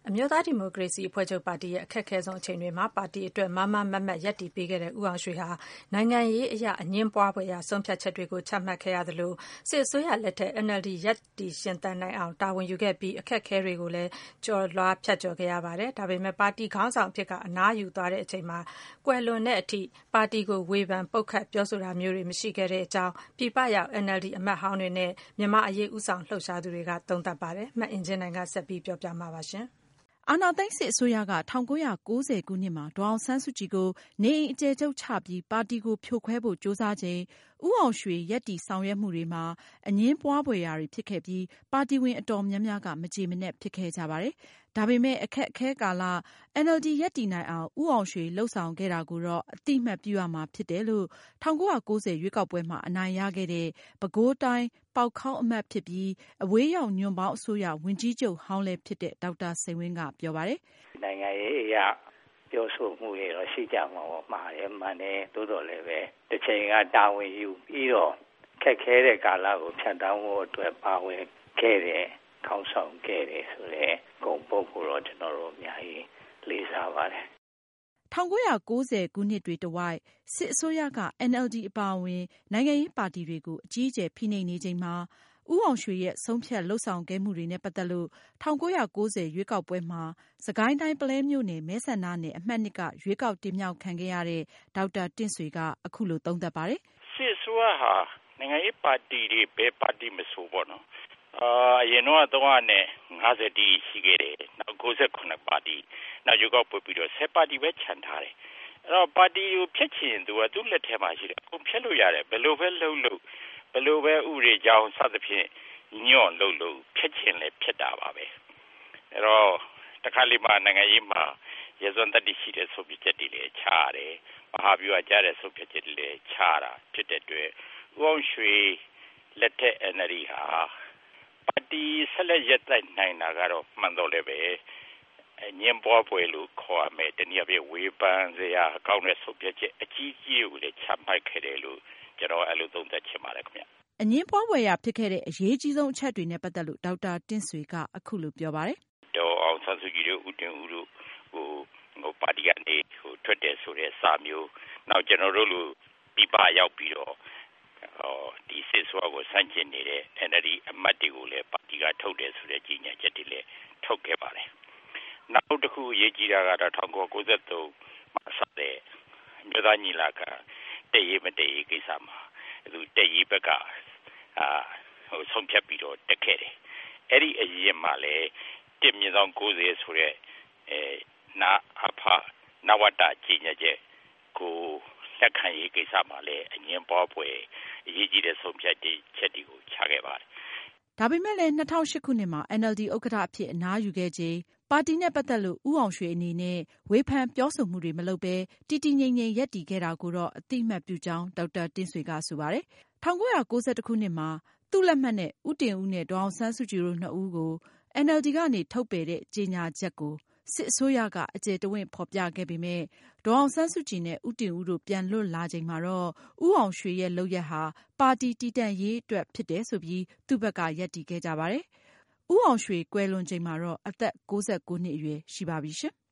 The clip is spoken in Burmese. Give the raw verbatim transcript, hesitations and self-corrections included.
အမျိုးသားဒီမိုကရေစီအဖွဲ့ချုပ်ပါတီရဲ့အခက်ခဲဆုံးအချိန်တွေမှာပါတီအတွက်မားမားမတ်မတ်ရပ်တည်ပေးခဲ့တဲ့ဦးအောင်ရွှေဟာနိုင်ငံရေးအရအငြင်းပွားဖွယ်ရာဆုံးဖြတ်ချက်တွေကိုချမှတ်ခဲ့ရသလိုစစ်အစိုးရလက်ထက် N L D ရပ်တည်ရှင်သန်နိုင်အောင်တာဝန်ယူခဲ့ပြီးအခက်ခဲတွေကိုလည်းကျော်လွှားဖြတ်ကျော်ခဲ့ရပါတယ်။ဒါပေမဲ့ပါတီခေါင်းဆောင်အဖြစ်ကအနားယူသွားတဲ့အချိန်မှာကွယ်လွန်တဲ့အထိပါတီကိုဝေဖန်ပုတ်ခတ်ပြောဆိုတာမျိုးတွေမရှိခဲ့တဲ့အကြောင်းပြည်ပရောက် N L D အမတ်ဟောင်းတွေနဲ့မြန်မာအရေးဦးဆောင်လှုပ်ရှားသူတွေကသုံးသပ်ပါတယ်။မအင်ကြင်းနိုင်ကဆက်ပြီးပြောပြမှာပါရှင်။အာဏာသိမ်းစစ်အစိုးရက၁၉၉၀ခုနှစ်မှာဒေါ်အောင်ဆန်းစုကြည်ကိုနေအိမ်အကျယ်ချုပ်ချပြီးပါတီကိုဖြိုခွဲဖို့ကြိုးစားချိန်ဦးအောင်ရွှေရပ်တည်ဆောင်ရွက်မှုတွေမှာအငြင်းပွားဖွယ်ရာတွေဖြစ်ခဲ့ပြီးပါတီဝင်အတော်များများကမကျေမနပ်ဖြစ်ခဲ့ကြပါတယ်။ဒါပေမဲ့အခက်အခဲကာလ N L D ရပ်တည်နိုင်အောင်ဦးအောင်ရွှေလှုပ်ဆောင်ခဲ့တာကိုတော့အသိအမှတ်ပြုရမှာဖြစ်တယ်လို့၁၉၉၀ရွေးကောက်ပွဲမှာအနိုင်ရခဲ့တဲ့ပဲခူးတိုင်းပေါက်ခေါင်းအမတ်ဖြစ်ပြီးအဝေးရောက်ညွန့်ပေါင်းအစိုးရဝန်ကြီးချုပ်ဟောင်းလည်းဖြစ်တဲ့ဒေါက်တာစိန်ဝင်းကပြောပါတယ်။နိုင်ငံရေးအရပြောဆိုမှုတွေတော့ရှိကြမှာပေါ့မှားတယ်မှန်တယ်သို့တော်လည်းပဲတစ်ချိန်ကတာဝန်ယူပြီးတော့ခက်ခဲတဲ့ကာလကိုဖြတ်တောင်းဖို့အတွက်ပါဝင်ခဲ့တယ်ခေါင်းဆောင်ခဲ့တယ်ဆိုတဲ့ဂုဏ်ပုဒ်ကိုတော့ကျွန်တော်တို့အများကြီးလေးစားပါတယ်။၁၉၉၀ခုနှစ်တွေတဝိုက်စစ်အစိုးရက N L D အပါအဝင်နိုင်ငံရေးပါတီတွေကိုအကြီးအကျယ်ဖိနှိပ်နေချိန်မှာဦးအောင်ရွှေရဲ့ဆုံးဖြတ်လုပ်ဆောင်ခဲ့မှုတွေနဲ့ပတ်သက်လို့၁၉၉၀ရွေးကောက်ပွဲမှာစစ်ကိုင်းတိုင်းပုလဲမြို့နယ်မဲဆန္ဒနယ်အမှတ်နှစ်ကရွေးကောက်တင်မြှောက်ခံခဲ့ရတဲ့ဒေါက်တာတင့်ဆွေကအခုလိုသုံးသပ်ပါတယ်။စစ်အစိုးရဟာနိုင်ငံရေးပါတီတွေဘယ်ပါတီမဆိုပေါ့နော်အာအရင်တော့သုံးရာနဲ့ငါးဆယ်တီရှိခဲ့တယ်နောက်၉ခုပါတီနောက်ရွေးကောက်ပွဲပြီးတော့ဆယ်ပါတီပဲခြံထားတယ်အဲ့တော့ပါတီကိုဖျက်ချင်သူကသူ့လက်ထဲမှာရှိတယ်အကုန်ဖျက်လို့ရတယ်ဘယ်လိုပဲလုပ်လို့ဘယ်လိုပဲဥပဒေကြောင်းစသဖြင့်ညော့လို့လို့ဖျက်ချင်လဲဖျက်တာပါပဲအဲ့တော့တခါလေမှနိုင်ငံရေးမှာရေစွမ်းတတိရှိတဲ့ဆိုပြချက်တွေလည်းချရတယ်မဟာဗျူဟာကြားတဲ့ဆိုပြချက်တွေလည်းချတာဖြစ်တဲ့အတွက်ဦးအောင်ရွှေလက်ထက် N L D ဟာပါတီဆက်လက်ရပ်တည်နိုင်တာကတော့မှန်တော့လည်းပဲညင်ပွားပွဲလို့ခေါ်ရမယ်တနည်းအားဖြင့်ဝေဖန်စရာအကောင်းတဲ့ဆိုပြချက်အကြီးကြီးကိုလည်းချမှတ်ခဲ့တယ်လို့ကျွန်တော်အဲ့လိုသုံးသပ်ချင်ပါတယ်ခင်ဗျအငြင်းပွားဖွယ်ရာဖြစ်ခဲ့တဲ့အရေးကြီးဆုံးအချက်တွေနဲ့ပတ်သက်လို့ဒေါက်တာတင့်ဆွေကအခုလိုပြောပါတယ်။ဒေါ်အောင်ဆန်းစုကြည်တို့ဦးတင်ဦးတို့ဟိုဟိုပါတီကနေဟိုထွက်တယ်ဆိုတဲ့စာမျိုးနောက်ကျွန်တော်တို့လူပြပရောက်ပြီးတော့ဟောဒီစစ်စွာကိုစန့်ကျင်နေတဲ့ N L D အမတ်တွေကိုလည်းပါတီကထုတ်တယ်ဆိုတဲ့ကြီးညာချက်တွေလည်းထုတ်ခဲ့ပါတယ်။နောက်တစ်ခုအရေးကြီးတာကတော့၁၉၉၃မှာစတဲ့အမျိုးသားညီလာခံတည်ရေးမတည်ရေးကိစ္စမှာသူတည်ရေးဘက်ကအာဟိုဆုံးဖြတ်ပြီးတော့တက်ခဲ့တယ်အဲ့ဒီအရင်မှာလည်းတစ်မြေဆောင်၉၀ဆိုတဲ့အဲနာအဖနဝတကြီးညာချက်ကိုလက်ခံရေးကိစ္စမှာလည်းအငြင်းပွားပွဲအရေးကြီးတဲ့ဆုံးဖြတ်ချက်တွေကိုချခဲ့ပါတယ်ဒါပေမဲ့လည်း၂၀၀၈ခုနှစ်မှာ N L D ဥက္ကဋ္ဌအဖြစ်အနားယူခဲ့ချိန်ပါတီနဲ့ပတ်သက်လို့ဦးအောင်ရွှေအနေနဲ့ဝေဖန်ပြောဆိုမှုတွေမလုပ်ဘဲတည်တည်ငြိမ်ငြိမ်ရပ်တည်ခဲ့တာကိုတော့အသိအမှတ်ပြုကြောင်းဒေါက်တာတင့်ဆွေကဆိုပါတယ်။၁၉၉၁ခုနှစ်မှာသူ့လက်မှတ်နဲ့ဦးတင်ဦးနဲ့ဒေါ်အောင်ဆန်းစုကြည်တို့နှစ်ဦးကို N L D ကနေထုတ်ပယ်တဲ့ကြေညာချက်ကိုစစ်အစိုးရကအကျယ်တဝင့်ဖော်ပြခဲ့ပေမဲ့ဒေါ်အောင်ဆန်းစုကြည်နဲ့ဦးတင်ဦးတို့ပြန်လွတ်လာချိန်မှာတော့ဦးအောင်ရွှေရဲ့လုပ်ရပ်ဟာပါတီတည်တံ့ရေးအတွက်ဖြစ်တယ်ဆိုပြီးသူ့ဘက်ကရပ်တည်ခဲ့ကြပါတယ်။ဦးအောင်ရွှေကွယ်လွန်ချိန်မှာတော့အသက်၉၉နှစ်အရွယ်ရှိပါပြီရှင်။